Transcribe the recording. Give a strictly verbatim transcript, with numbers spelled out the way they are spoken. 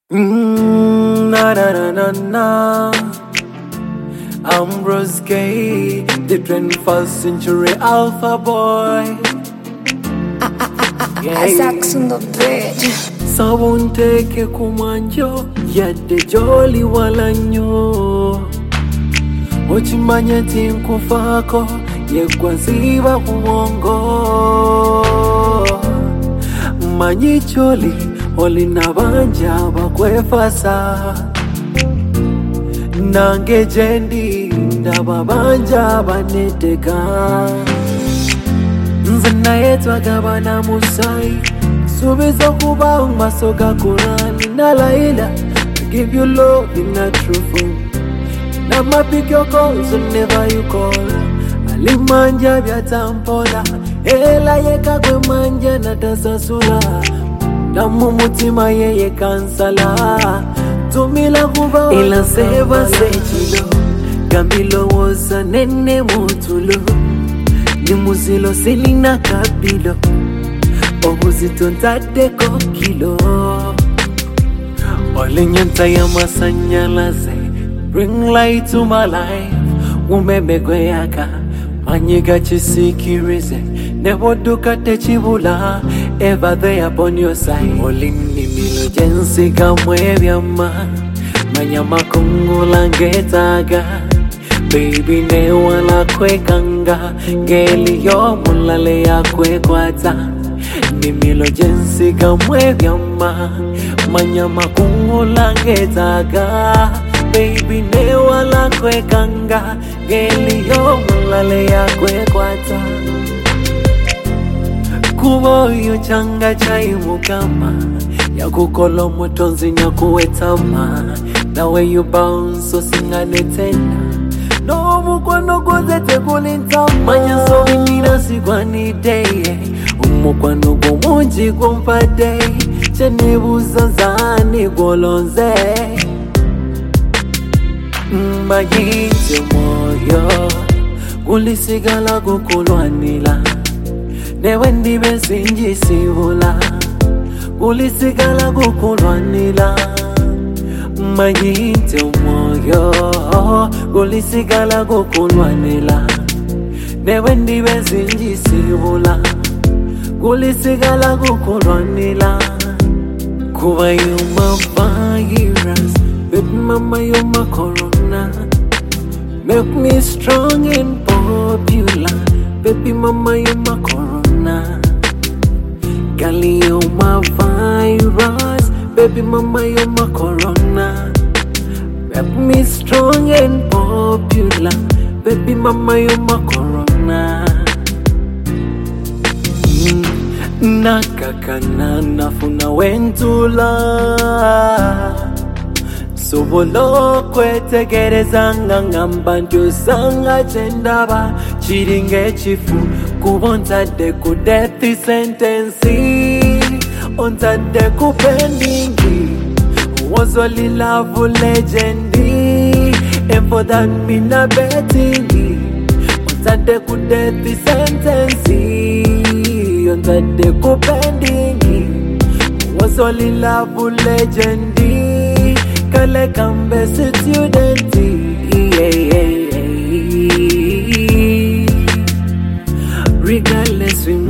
Mm, na na na na na. Ambrose Gay, the twenty-first century alpha boy. Sax on the bridge. Sawunteke kumanjo yadde joli walanyo ochimanye tinkufako yegwaziba kuwongo manyi choli olina banja bakwefasa nange jendi ndaba banja baneteka nze naye twagabana musai subiza kuba umasoga Qur'an na laila give you love in a true form. Nama pick your calls whenever you call. Alimanja bya tampola ela yeka kwe manja na tasasula namu mutima yeye kansala tumila kuba ila seva sechilo gambilo woza nene mutulo ni muzilo selina kabilo obuzito ntadeko kilo olinyanta ya masanyalaze bring light to my life umemegwe yaka manyiga chisikirize neboduka techibula ever there upon your side olini milo jensi kamwe vyama manyama kungula ngetaga baby ne wala kwekanga geli yo mulale ya kwekwata nimilo jensi kamwe vyama manyama kungula ngetaga baby ne wala kwekanga geli yo mulale ya kwekwata kuboyo changa chai mukama ya kukolo mutonzi na kuwetama the way you bounce so singane tena no mukwano kozete kulinta manya so winina sigwani day umukwano gomunji kumpade chenibuza zani golonze mayinze moyo kulisigala kukulwanila newe ndibe sinjisibula kulisigala kukulwanila mayinze moyo kulisigala kukulwanila newe ndibe sinjisibula kulisigala kukulwanila kuba yuma virus baby mama you're my corona make me strong and popular baby mama you're my corona gali you're my virus baby mama you're my corona make me strong and popular baby mama you're my corona mm. nakakana nafuna wentula sobolo kwetegerezanga ngambantu sanga chendaba chiringe chifu kubontade ku death sentence ontade ku pendingi was only love legendi and for that me na betting ontade ku death sentence ontade ku pendingi was only love legendi kale kambe student yeah, yeah, yeah. Regardless we